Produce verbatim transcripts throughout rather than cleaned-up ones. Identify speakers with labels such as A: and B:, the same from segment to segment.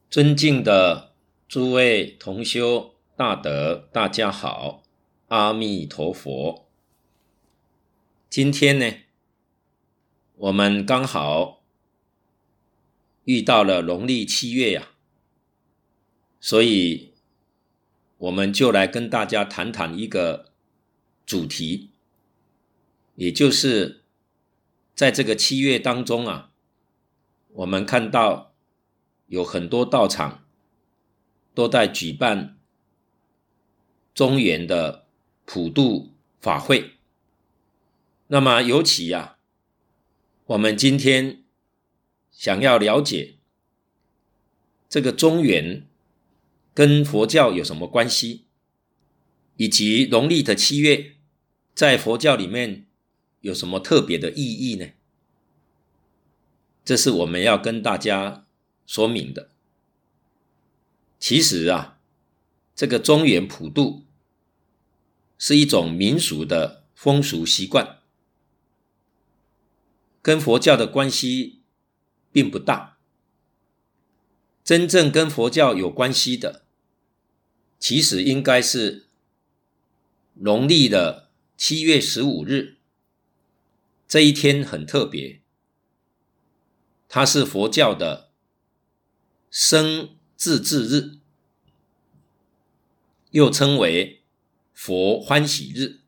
A: 尊敬的诸位同修大德，大家好，阿弥陀佛。今天呢，我们刚好遇到了农历七月呀、啊，所以我们就来跟大家谈谈一个主题，也就是在这个七月当中啊，我们看到有很多道场都在举办中元的普渡法会。那么尤其啊，我们今天想要了解这个中元跟佛教有什么关系，以及农历的七月在佛教里面有什么特别的意义呢？这是我们要跟大家说明的。其实啊，这个中元普渡是一种民俗的风俗习惯，跟佛教的关系并不大。真正跟佛教有关系的，其实应该是农历的七月十五日，这一天很特别，它是佛教的生自治日，又称为佛欢喜日。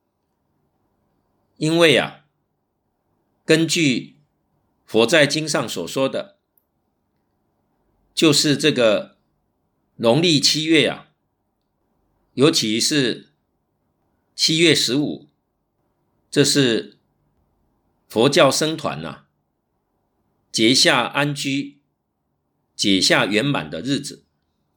A: 因为啊，根据佛在经上所说的，就是这个农历七月啊，尤其是七月十五，这是佛教僧团啊结下安居、解下圆满的日子。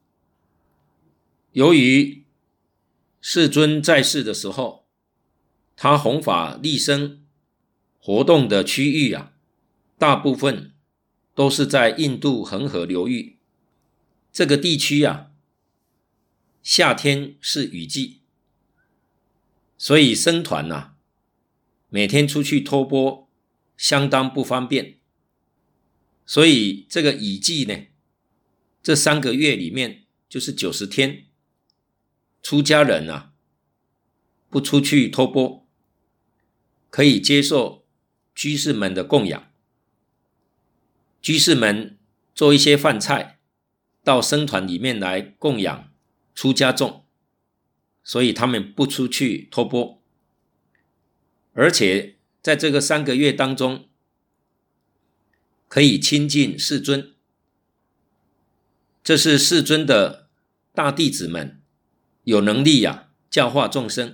A: 由于世尊在世的时候，他弘法利生活动的区域啊，大部分都是在印度恒河流域这个地区啊，夏天是雨季，所以僧团啊，每天出去托钵相当不方便。所以这个雨季呢，这三个月里面就是九十天，出家人啊不出去托钵，可以接受居士们的供养。居士们做一些饭菜到僧团里面来供养出家众，所以他们不出去托钵。而且在这个三个月当中，可以亲近世尊，这是世尊的大弟子们有能力啊教化众生，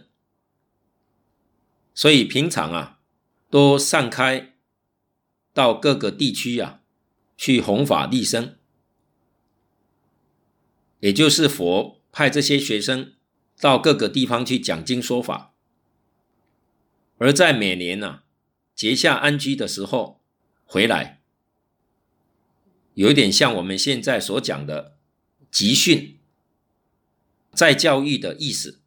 A: 所以平常啊都散开到各个地区啊去弘法利生。也就是佛派这些学生到各个地方去讲经说法，而在每年啊结下安居的时候回来，有一点像我们现在所讲的集训再教育的意思。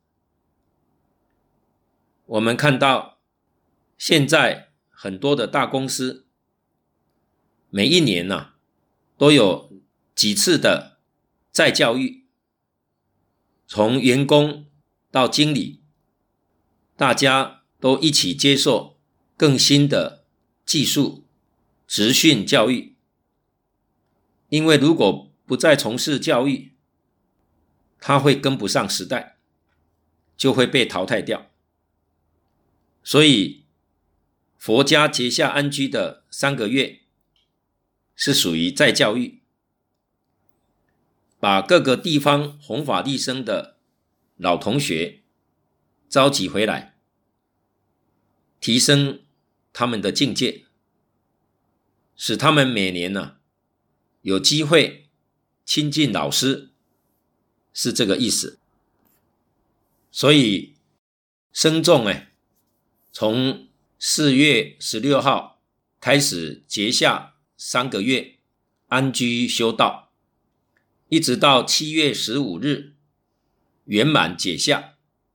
A: 我们看到现在很多的大公司每一年啊都有几次的再教育，从员工到经理，大家都一起接受更新的技术职训教育。因为如果不再从事教育，他会跟不上时代，就会被淘汰掉。所以佛家结下安居的三个月是属于再教育，把各个地方弘法利生的老同学召集回来，提升他们的境界，使他们每年呢、啊、有机会亲近老师，是这个意思。所以僧众哎，从四月十六号开始结下三个月安居修道，一直到七月十五日圆满解下。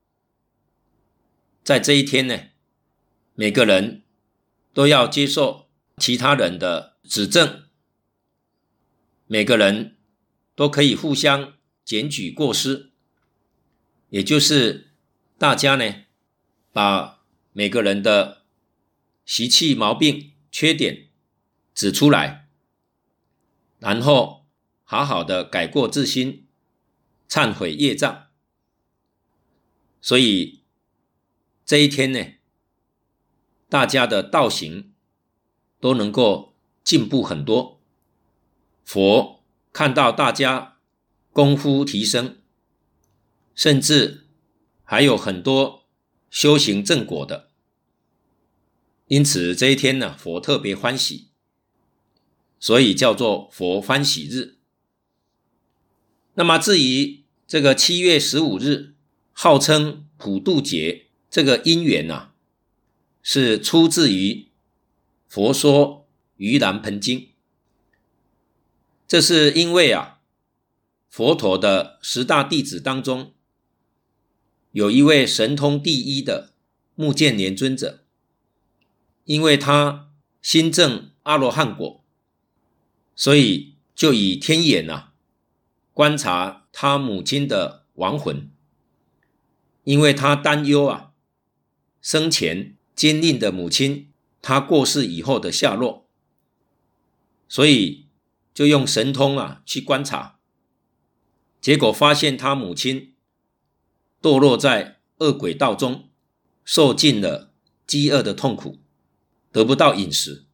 A: 在这一天呢，每个人都要接受其他人的指正，每个人都可以互相检举过失，也就是大家呢把每个人的习气、毛病、缺点指出来，然后好好的改过自新，忏悔业障。所以这一天呢，大家的道行都能够进步很多。佛看到大家功夫提升，甚至还有很多修行正果的，因此这一天呢，佛特别欢喜，所以叫做佛欢喜日。那么至于这个七月十五日号称普渡节，这个因缘啊，是出自于佛说盂兰盆经。这是因为啊，佛陀的十大弟子当中，有一位神通第一的目犍连尊者，因为他心证阿罗汉果，所以就以天眼啊观察他母亲的亡魂，因为他担忧啊生前坚定的母亲他过世以后的下落，所以就用神通啊去观察，结果发现他母亲堕落在恶鬼道中，受尽了饥饿的痛苦，得不到饮食，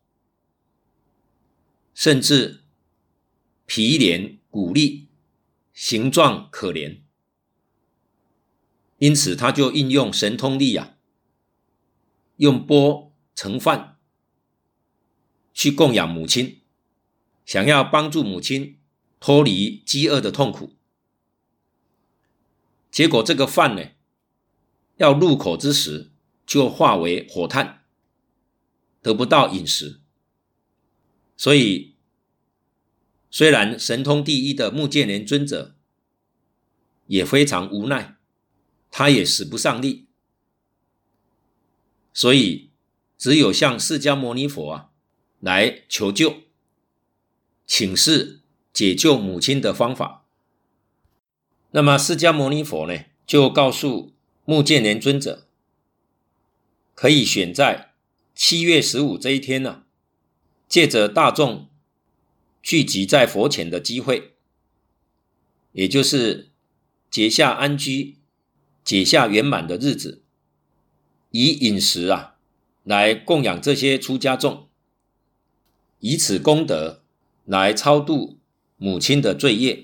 A: 甚至皮连骨立，形状可怜。因此他就运用神通力啊，用钵盛饭去供养母亲，想要帮助母亲脱离饥饿的痛苦。结果这个饭呢，要入口之时就化为火炭，得不到饮食。所以虽然神通第一的目犍连尊者也非常无奈，他也使不上力，所以只有向释迦牟尼佛啊来求救，请示解救母亲的方法。那么释迦牟尼佛呢，就告诉目犍连尊者，可以选在七月十五这一天呢、啊，借着大众聚集在佛前的机会，也就是结下安居、解下圆满的日子，以饮食啊来供养这些出家众，以此功德来超度母亲的罪业，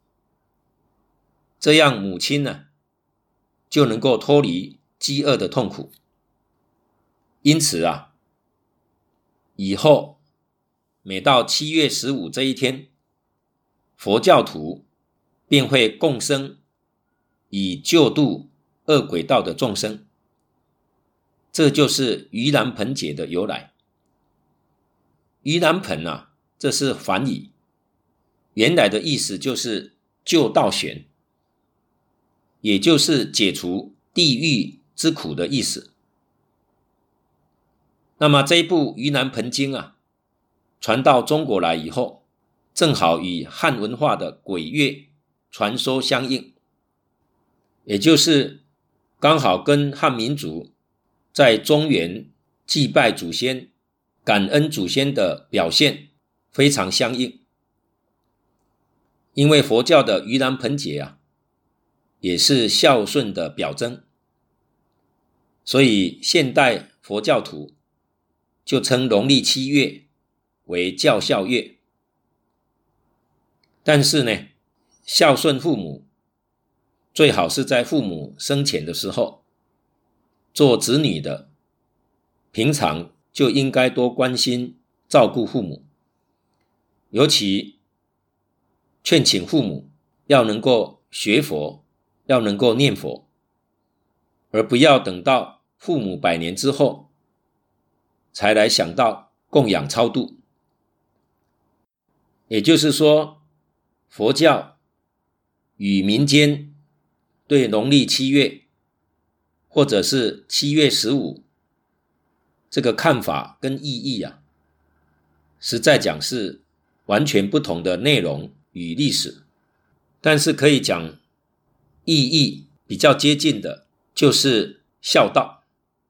A: 这样母亲呢就能够脱离饥饿的痛苦。因此啊，以后每到七月十五这一天，佛教徒便会共生以救度恶鬼道的众生，这就是盂兰盆节的由来。盂兰盆啊，这是梵语，原来的意思就是救道玄，也就是解除地狱之苦的意思。那么这一部盂兰盆经啊，传到中国来以后，正好与汉文化的鬼月传说相应，也就是刚好跟汉民族在中原祭拜祖先、感恩祖先的表现非常相应。因为佛教的盂兰盆节啊，也是孝顺的表征，所以现代佛教徒就称农历七月为孝孝月。但是呢，孝顺父母最好是在父母生前的时候，做子女的平常就应该多关心照顾父母，尤其劝请父母要能够学佛，要能够念佛，而不要等到父母百年之后才来想到供养超度。也就是说，佛教与民间对农历七月或者是七月十五这个看法跟意义啊，实在讲是完全不同的内容与历史。 但是可以讲意义比较接近的就是孝道，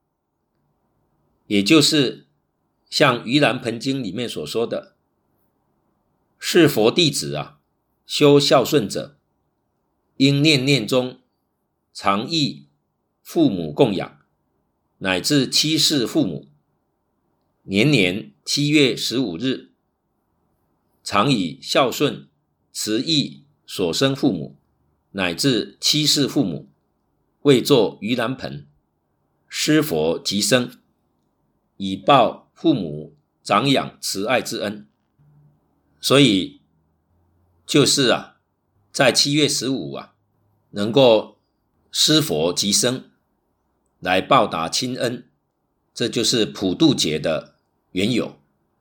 A: 也就是像盂兰盆经里面所说的，是佛弟子啊，修孝顺者，应念念中常忆父母供养，乃至七世父母，年年七月十五日，常以孝顺慈忆所生父母，乃至七世父母，为作盂兰盆，施佛及生，以报父母长养慈爱之恩。所以就是啊，在七月十五啊，能够施佛及生，来报答亲恩，这就是普渡节的缘由。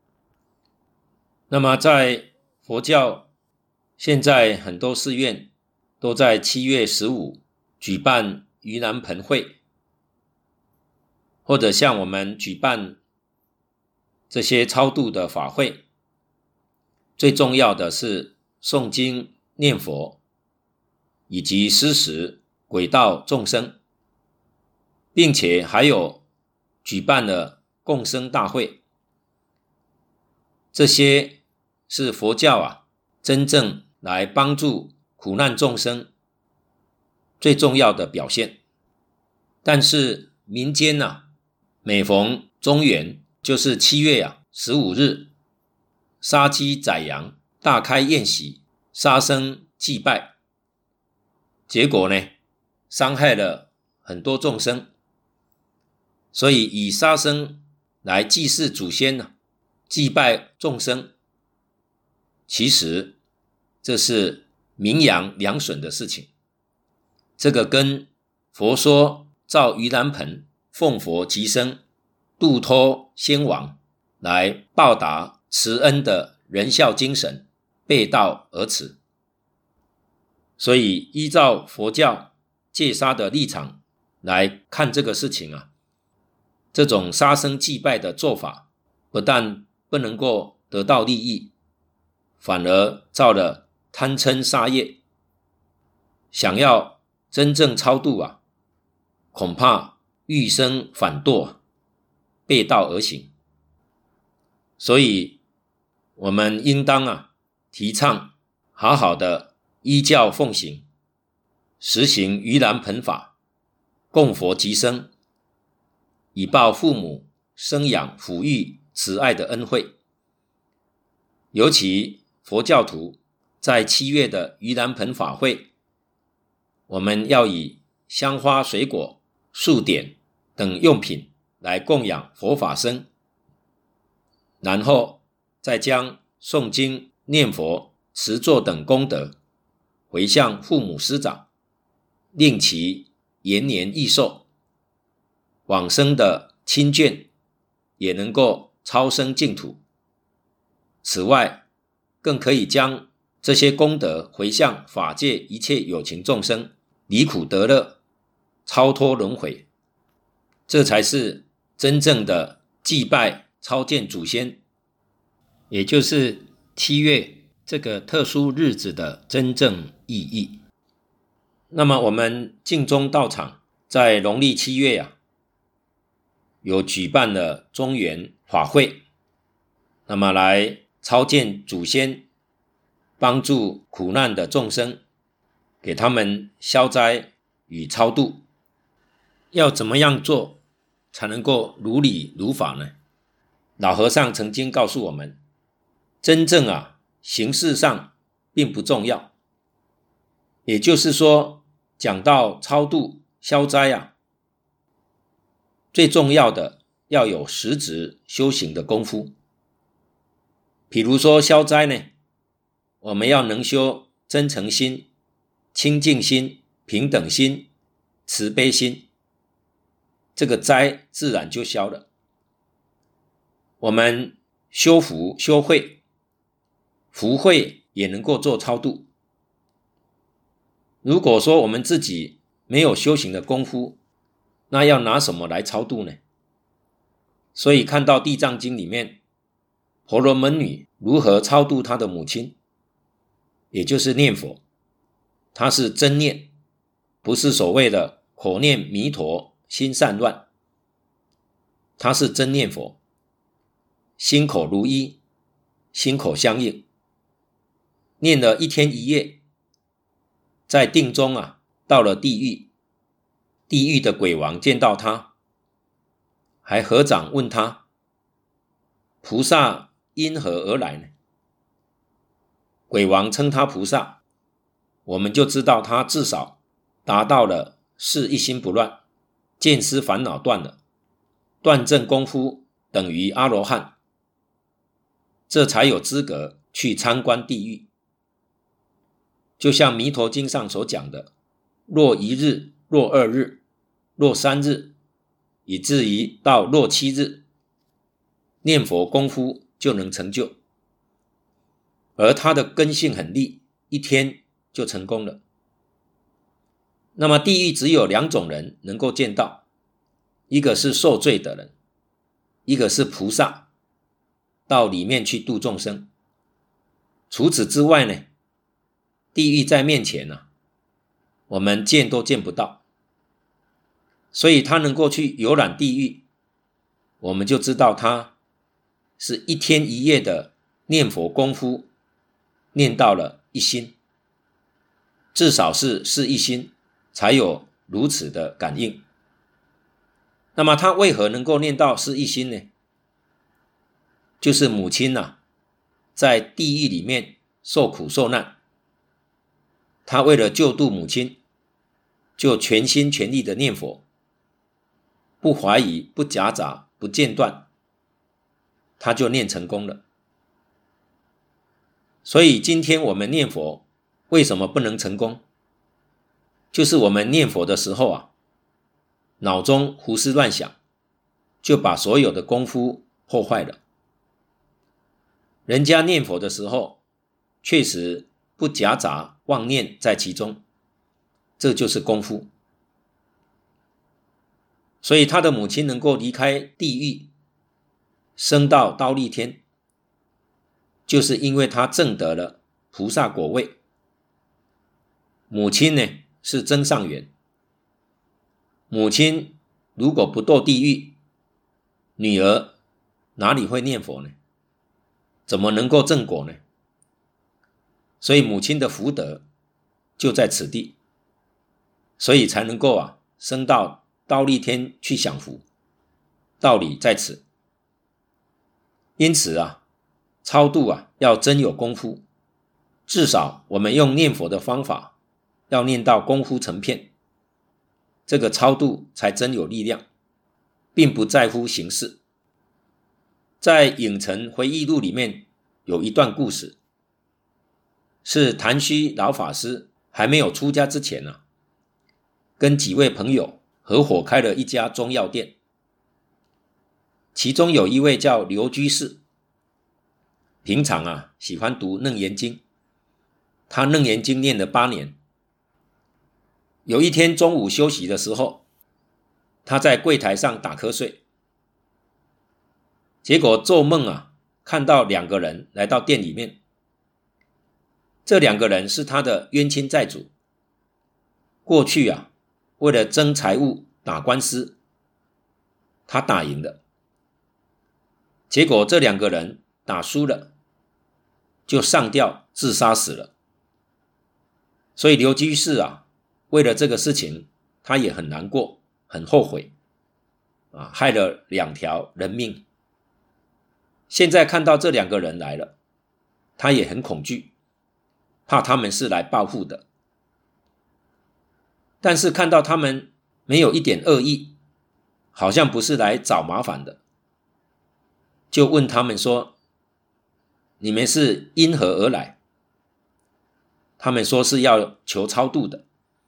A: 那么在佛教，现在很多寺院都在七月十五举办盂兰盆会，或者像我们举办这些超度的法会，最重要的是诵经念佛，以及施食轨道众生，并且还有举办了共生大会。这些是佛教啊真正来帮助苦难众生最重要的表现。但是民间啊，每逢中元，就是七月啊十五日，杀鸡宰羊，大开宴席，杀生祭拜，结果呢，伤害了很多众生。所以以杀生来祭祀祖先呢，祭拜众生，其实这是名扬两损的事情。这个跟佛说造盂兰盆，奉佛及生，度脱先王，来报答慈恩的仁孝精神背道而驰。所以依照佛教戒杀的立场来看这个事情啊，这种杀生祭拜的做法，不但不能够得到利益，反而造了贪嗔杀业。想要真正超度啊，恐怕欲生反堕，背道而行。所以我们应当啊，提倡好好的依教奉行，实行盂兰盆法，供佛及生，以报父母生养抚育慈爱的恩惠。尤其佛教徒在七月的盂兰盆法会，我们要以香花水果、素点等用品来供养佛法僧，然后再将诵经念佛持咒等功德回向父母师长，令其延年益寿，往生的亲眷也能够超生净土。此外，更可以将这些功德回向法界一切有情众生，离苦得乐，超脱轮回。这才是真正的祭拜超荐祖先，也就是七月这个特殊日子的真正意义。那么我们净宗道场在农历七月啊，有举办了中元法会，那么来超荐祖先，帮助苦难的众生，给他们消灾与超度。要怎么样做才能够如理如法呢？老和尚曾经告诉我们，真正啊形式上并不重要，也就是说讲到超度消灾啊，最重要的要有实质修行的功夫。比如说消灾呢，我们要能修真诚心、清净心、平等心、慈悲心，这个灾自然就消了。我们修福修慧，福慧也能够做超度。如果说我们自己没有修行的功夫，那要拿什么来超度呢？所以看到地藏经里面婆罗门女如何超度她的母亲，也就是念佛。 它是真念，不是所谓的口念弥陀心散乱，它是真念佛，心口如一，心口相应，念了一天一夜，在定中啊，到了地狱，地狱的鬼王见到他，还合掌问他，菩萨因何而来呢？鬼王称他菩萨，我们就知道他至少达到了是一心不乱，见思烦恼断了，断证功夫等于阿罗汉，这才有资格去参观地狱。就像弥陀经上所讲的，若一日，若二日，若三日，以至于到若七日，念佛功夫就能成就。而他的根性很利，一天就成功了。那么地狱只有两种人能够见到，一个是受罪的人，一个是菩萨，到里面去度众生。除此之外呢，地狱在面前啊，我们见都见不到。所以他能够去游览地狱，我们就知道他是一天一夜的念佛功夫，念到了一心，至少是是一心，才有如此的感应。那么他为何能够念到是一心呢？就是母亲啊，在地狱里面受苦受难，他为了救度母亲，就全心全力的念佛，不怀疑，不夹杂，不间断，他就念成功了。所以今天我们念佛为什么不能成功？就是我们念佛的时候啊，脑中胡思乱想，就把所有的功夫破坏了。人家念佛的时候，确实不夹杂妄念在其中，这就是功夫。所以他的母亲能够离开地狱，升到忉利天，就是因为他证得了菩萨果位。母亲呢，是增上缘。母亲如果不堕地狱，女儿哪里会念佛呢？怎么能够证果呢？所以母亲的福德就在此地，所以才能够啊升到忉利天去享福，道理在此。因此啊，超度啊要真有功夫，至少我们用念佛的方法，要念到功夫成片，这个超度才真有力量，并不在乎形式。在影城回忆录里面有一段故事，是谭虚老法师还没有出家之前啊，跟几位朋友合伙开了一家中药店，其中有一位叫刘居士，平常啊喜欢读楞严经，他楞严经念了八年。有一天中午休息的时候，他在柜台上打瞌睡，结果做梦啊看到两个人来到店里面，这两个人是他的冤亲债主，过去啊为了争财物打官司，他打赢了，结果这两个人打输了，就上吊自杀死了。所以刘居士啊为了这个事情，他也很难过，很后悔啊，害了两条人命。现在看到这两个人来了，他也很恐惧，怕他们是来报复的。但是看到他们没有一点恶意，好像不是来找麻烦的，就问他们说，你们是因何而来？他们说是要求超度的。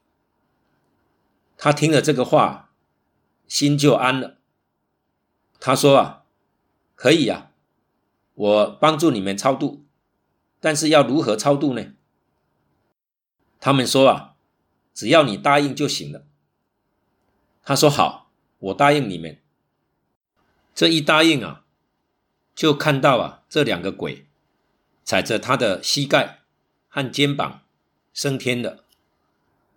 A: 他听了这个话，心就安了。他说啊，可以啊，我帮助你们超度，但是要如何超度呢？他们说啊，只要你答应就行了。他说好，我答应你们。这一答应啊，就看到啊这两个鬼踩着他的膝盖和肩膀升天了。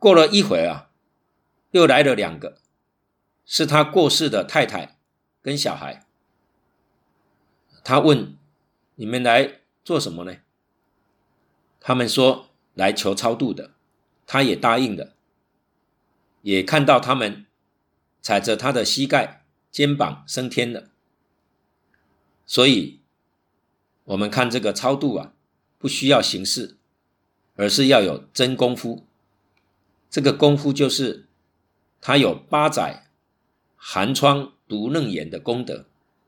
A: 过了一会儿啊，又来了两个，是他过世的太太跟小孩。他问，你们来做什么呢？他们说来求超度的，他也答应了，也看到他们踩着他的膝盖肩膀升天了。所以我们看这个超度啊，不需要形式，而是要有真功夫。这个功夫就是他有八载寒窗读楞严的功德。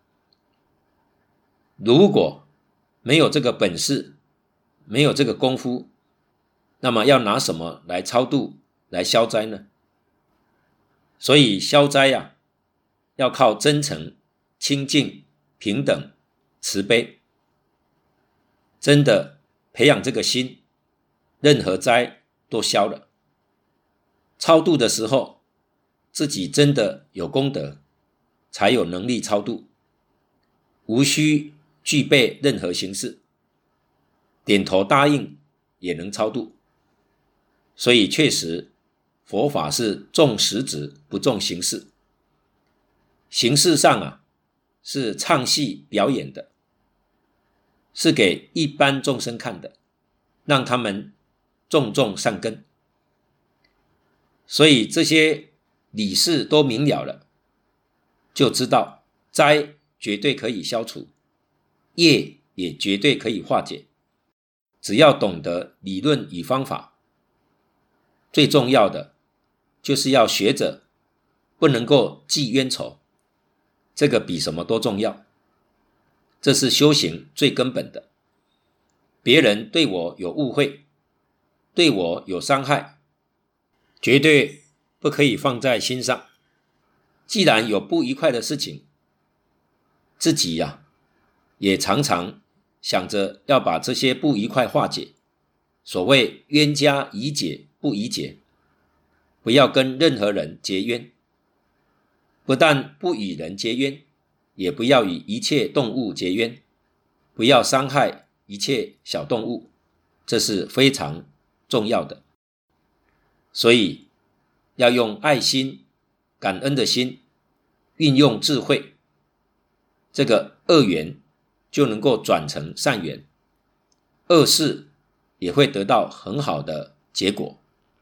A: 如果没有这个本事，没有这个功夫，那么要拿什么来超度来消灾呢？所以消灾啊，要靠真诚、清净、平等、慈悲。真的培养这个心，任何灾都消了。超度的时候，自己真的有功德，才有能力超度，无需具备任何形式，点头答应也能超度。所以确实佛法是重实质不重形式。形式上啊，是唱戏表演的，是给一般众生看的，让他们种种善根。所以这些理事都明了了，就知道灾绝对可以消除，业也绝对可以化解。只要懂得理论与方法，最重要的就是要学着不能够记冤仇，这个比什么都重要。这是修行最根本的。别人对我有误会，对我有伤害，绝对不可以放在心上。既然有不愉快的事情，自己呀、啊，也常常想着要把这些不愉快化解。所谓冤家宜解不宜结，不要跟任何人结冤。不但不与人结冤，也不要与一切动物结冤，不要伤害一切小动物，这是非常重要的。所以要用爱心、感恩的心，运用智慧，这个恶缘就能够转成善缘，恶事也会得到很好的结果。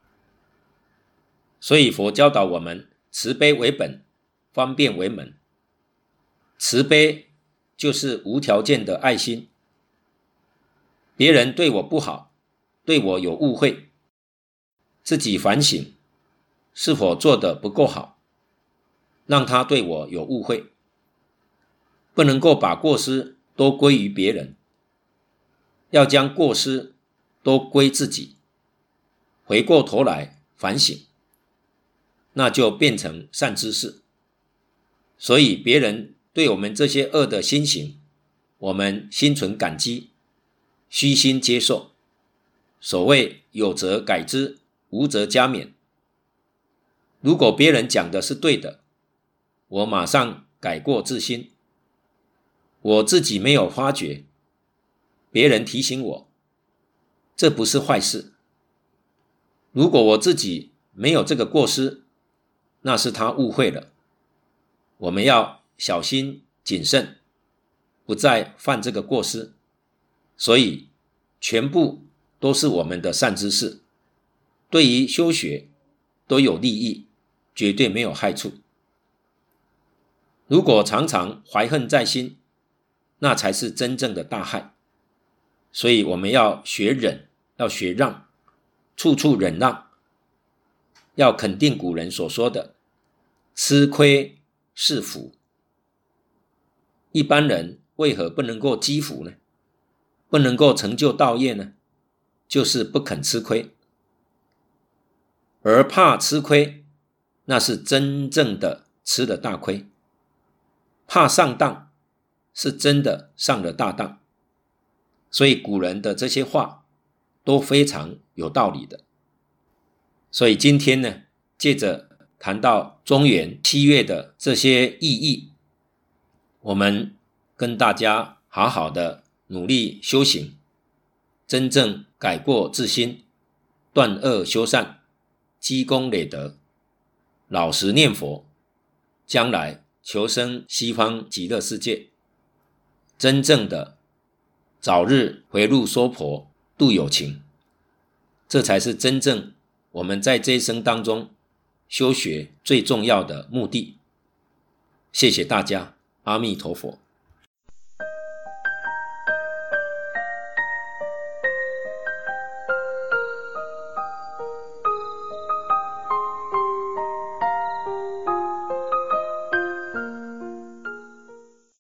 A: 所以佛教导我们，慈悲为本，方便为门。慈悲就是无条件的爱心。别人对我不好，对我有误会，自己反省是否做得不够好，让他对我有误会。不能够把过失都归于别人，要将过失都归自己，回过头来反省，那就变成善知识。所以别人对我们这些恶的心行，我们心存感激，虚心接受。所谓有则改之，无则加勉。如果别人讲的是对的，我马上改过自新。我自己没有发觉，别人提醒我，这不是坏事。如果我自己没有这个过失，那是他误会了。我们要小心谨慎，不再犯这个过失。所以全部都是我们的善知识，对于修学都有利益，绝对没有害处。如果常常怀恨在心，那才是真正的大害。所以我们要学忍，要学让，处处忍让，要肯定古人所说的吃亏是福。一般人为何不能够积福呢？不能够成就道业呢？就是不肯吃亏。而怕吃亏，那是真正的吃了大亏。怕上当，是真的上了大当。所以古人的这些话都非常有道理的。所以今天呢，借着谈到中元七月的这些意义，我们跟大家好好的努力修行，真正改过自新，断恶修善， 积功累德，老实念佛，将来求生西方极乐世界，真正的早日回路娑婆度有情，这才是真正我们在这一生当中修学最重要的目的。谢谢大家，阿弥陀佛。